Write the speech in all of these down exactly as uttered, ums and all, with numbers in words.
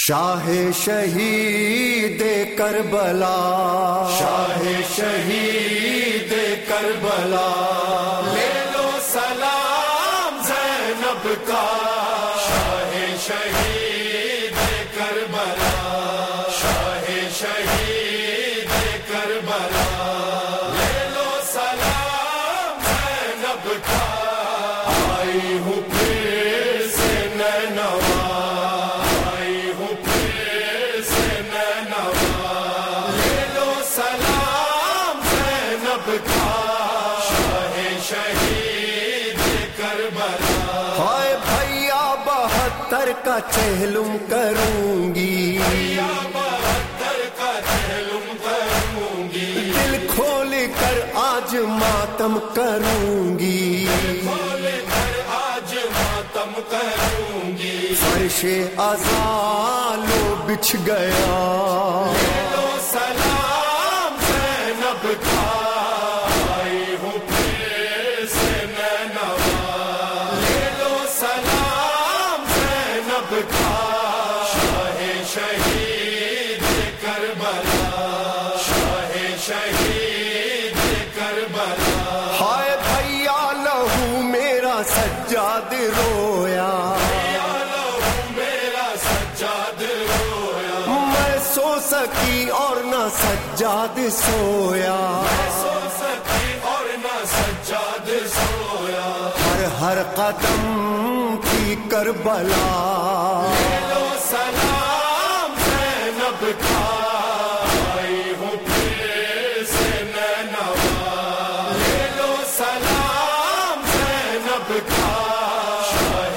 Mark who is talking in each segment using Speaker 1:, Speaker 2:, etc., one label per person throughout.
Speaker 1: شاہ شہید کربلا،
Speaker 2: شاہ شہید کربلا، لے لو سلام زینب کا، شاہ شہید کربلا، شاہ شہید کربلا، لے لو سلام زینب کا، آئی ہوں پھر سے نینوا،
Speaker 1: ہائے بھیا بہتر کا چہلم کروں گی،
Speaker 2: بہتر کا چہلم کروں گی،
Speaker 1: دل کھول کر آج ماتم کروں گی،
Speaker 2: کھول کر آج ماتم کروں گی،
Speaker 1: فرش ازالو بچھ گیا،
Speaker 2: لے لو سلام زینب کا، آئی ہوں پھر سے نینوا، لے لو سلام زینب کا، شاہ شہید کربلا، شاہ شہید کربلا،
Speaker 1: ہائے بھیا لہو میرا سجاد رویا، سو سکی اور نہ سجاد سویا،
Speaker 2: سو سکی اور نہ سجاد سویا،
Speaker 1: ہر ہر قدم کی کربلا،
Speaker 2: لے لو سلام زینب کا، آئی ہوں پھر سے نینوا، لے لو سلام زینب کا، شاہ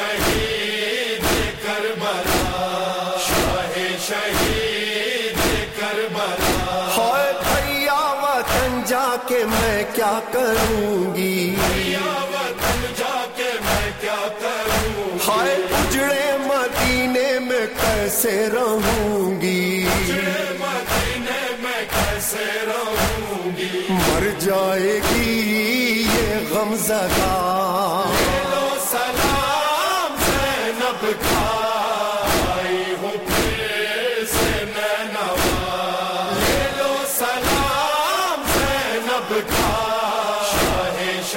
Speaker 2: شہید کربلا، شاہ شہید کربلا،
Speaker 1: ہائے بھیا وطن جا کے میں کیا کروں گی،
Speaker 2: وطن جا کے میں کیا کروں گی،
Speaker 1: ہائے اجڑے مدینے میں کیسے رہوں گی،
Speaker 2: مدینے میں کیسے رہوں گی،
Speaker 1: مر جائے گی یہ غمزدہ،
Speaker 2: لے لو سلام زینب کا، آئی ہوں پھر سے نینوا، لے لو سلام زینب کا، شاہ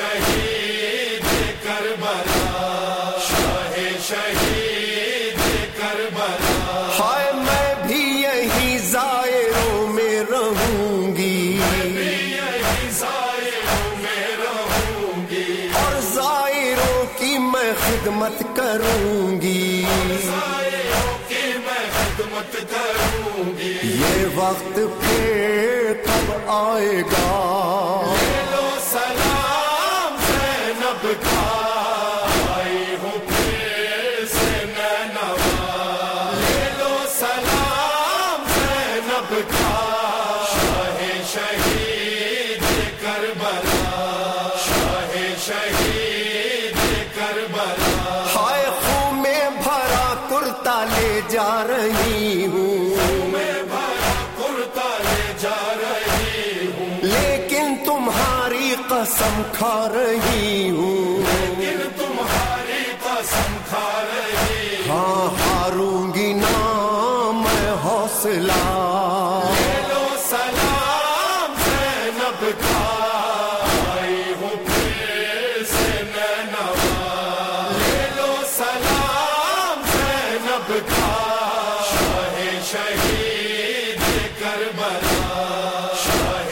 Speaker 2: شہید کربلا، شاہ شہید کربلا،
Speaker 1: ہائے میں بھی یہی زائروں میں رہوں گی،
Speaker 2: یہی زائروں میں رہوں گی،
Speaker 1: اور زائروں کی میں خدمت کروں گی،
Speaker 2: زائروں کی میں خدمت کروں گی،
Speaker 1: یہ وقت پھر کب آئے گا،
Speaker 2: لے لو سلام زینب کا، آئی ہوں پھر سے نینوا، لے لو سلام زینب کا، شاہ شہید کربلا، شاہ شہید کربلا،
Speaker 1: ہائے خون میں بھرا کرتا لے جا رہی ہوں،
Speaker 2: میں بھرا کرتا لے جا رہی ہوں،
Speaker 1: لیکن تمہاری قسم کھا رہی ہوں،
Speaker 2: لیکن تمہاری قسم کھا رہی ہوں،
Speaker 1: ہاں ہاروں گی نا میں حوصلہ،
Speaker 2: لے لو سلام زینب کا، آئی ہوں پھر سے نینوا، لے لو سلام زینب کا، شاہ شہید کربلا، شاہ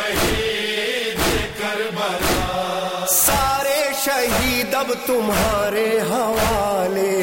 Speaker 2: شہید کربلا،
Speaker 1: سارے شہید اب تمہارے حوالے،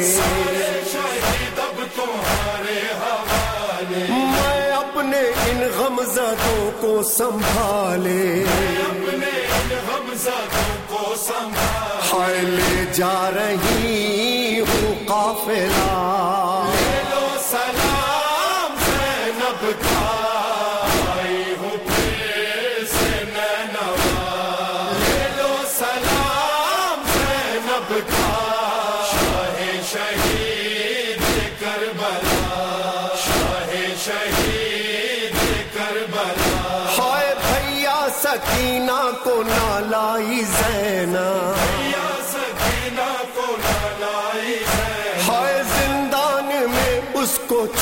Speaker 2: شہید اب تمہارے حوالے،
Speaker 1: میں اپنے ان غمزدوں کو سنبھالے،
Speaker 2: اپنے ان غمزدوں کو سنبھال،
Speaker 1: ہائے لے جا رہی ہوں قافلہ،
Speaker 2: لے لو سلام زینب کا، آئی ہوں پھر سے نینوا، لے لو سلام زینب کا، شاہ شہید کربلا، شاہ شہید کربلا،
Speaker 1: ہائے بھیا سکینہ کو نہ لائی زینب،
Speaker 2: یا سکینہ کو نہ لائی ہے،
Speaker 1: ہائے زندان میں اس کو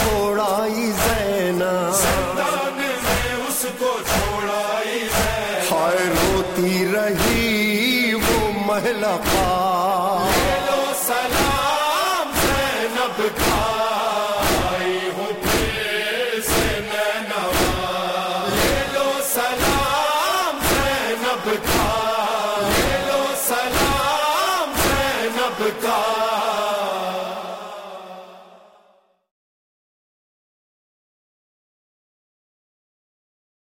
Speaker 2: زینب کا آئی ہوں پھر سے نینوا لے لو سلام زینب کا لے لو سلام زینب کا